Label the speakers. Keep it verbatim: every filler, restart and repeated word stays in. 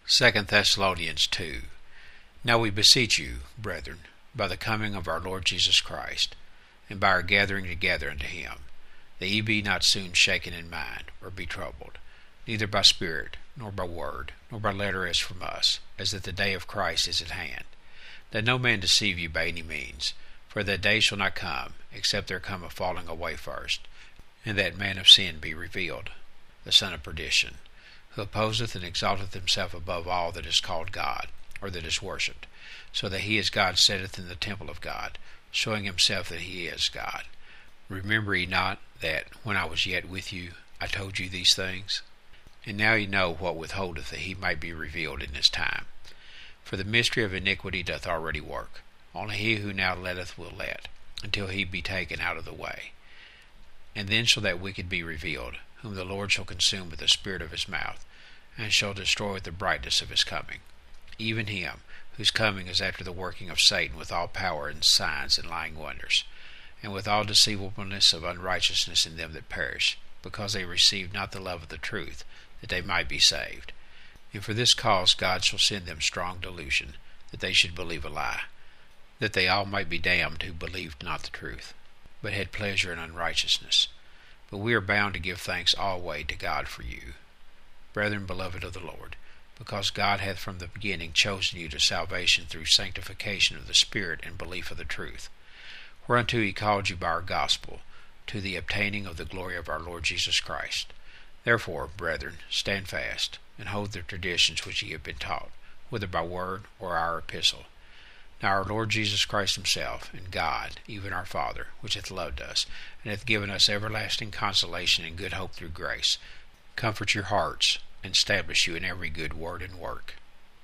Speaker 1: Second Thessalonians two. Now we beseech you, brethren, by the coming of our Lord Jesus Christ, and by our gathering together unto him, that ye be not soon shaken in mind, or be troubled, neither by spirit, nor by word, nor by letter as from us, as that the day of Christ is at hand. That no man deceive you by any means, for that day shall not come, except there come a falling away first, and that man of sin be revealed, the son of perdition, who opposeth and exalteth himself above all that is called God, or that is worshipped, so that he as God sitteth in the temple of God, showing himself that he is God. Remember ye not that, when I was yet with you, I told you these things? And now ye know what withholdeth that he might be revealed in his time. For the mystery of iniquity doth already work. Only he who now letteth will let, until he be taken out of the way. And then shall that wicked be revealed, whom the Lord shall consume with the spirit of his mouth, and shall destroy with the brightness of his coming. Even him, whose coming is after the working of Satan with all power and signs and lying wonders, and with all deceivableness of unrighteousness in them that perish, because they receive not the love of the truth, that they might be saved. And for this cause God shall send them strong delusion, that they should believe a lie, that they all might be damned who believed not the truth, but had pleasure in unrighteousness. But we are bound to give thanks alway to God for you, brethren beloved of the Lord, because God hath from the beginning chosen you to salvation through sanctification of the Spirit and belief of the truth, whereunto he called you by our gospel, to the obtaining of the glory of our Lord Jesus Christ. Therefore, brethren, stand fast, and hold the traditions which ye have been taught, whether by word or our epistle. Now our Lord Jesus Christ himself, and God, even our Father, which hath loved us, and hath given us everlasting consolation and good hope through grace, comfort your hearts, and establish you in every good word and work.